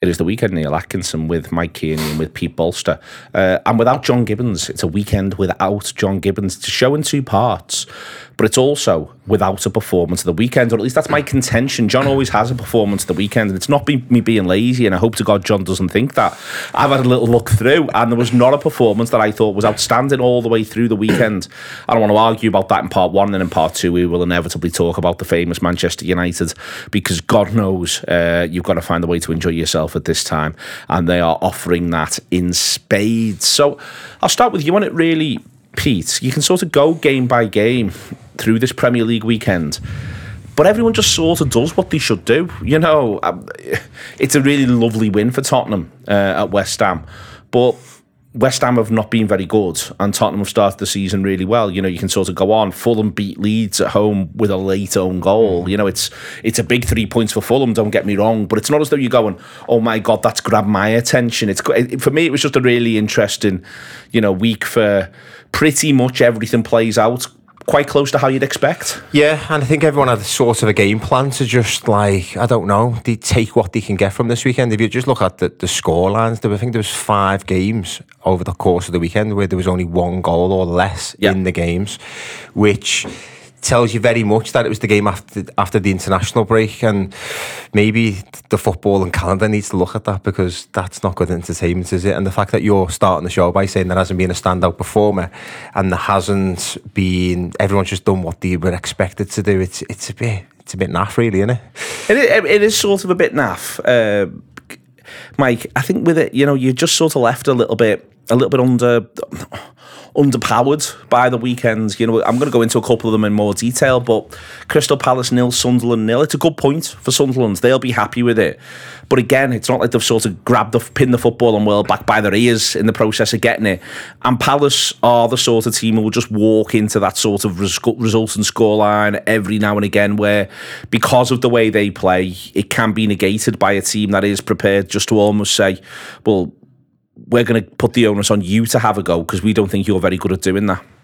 It is the weekend, Neil Atkinson with Mike Kearney and with Pete Bolster. And without John Gibbons, it's a weekend without John Gibbons. It's a show in two parts, but it's also without a performance of the weekend, or at least that's my contention. John always has a performance of the weekend, and it's not me being lazy, and I hope to God John doesn't think that. I've had a little look through, and there was not a performance that I thought was outstanding all the way through the weekend. I don't want to argue about that in part one, and in part two we will inevitably talk about the famous Manchester United, because God knows you've got to find a way to enjoy yourself at this time, and they are offering that in spades. So I'll start with you on it really, Pete. You can sort of go game by game through this Premier League weekend, but everyone just sort of does what they should do. You know, it's a really lovely win for Tottenham at West Ham, but West Ham have not been very good, and Tottenham have started the season really well. You know, you can sort of go on. Fulham beat Leeds at home with a late own goal. You know, it's a big 3 points for Fulham, don't get me wrong, but it's not as though you're going, oh my God, that's grabbed my attention. For me, it was just a really interesting, week for pretty much everything plays out quite close to how you'd expect. Yeah, and I think everyone had sort of a game plan to just, they take what they can get from this weekend. If you just look at the score lines, I think there was 5 games over the course of the weekend where there was only 1 goal or less in the games, which tells you very much that it was the game after the international break, and maybe the football and calendar needs to look at that, because that's not good entertainment, is it? And the fact that you're starting the show by saying there hasn't been a standout performer, and there hasn't been, everyone's just done what they were expected to do. It's a bit naff, really, isn't it? It is sort of a bit naff, Mike. I think with it, you're just sort of left a little bit underpowered by the weekends. I'm going to go into a couple of them in more detail, but Crystal Palace 0, Sunderland 0. It's a good point for Sunderland. They'll be happy with it. But again, it's not like they've sort of pinned the football world back by their ears in the process of getting it. And Palace are the sort of team who will just walk into that sort of result and scoreline every now and again, where because of the way they play, it can be negated by a team that is prepared just to almost say, well, we're going to put the onus on you to have a go because we don't think you're very good at doing that.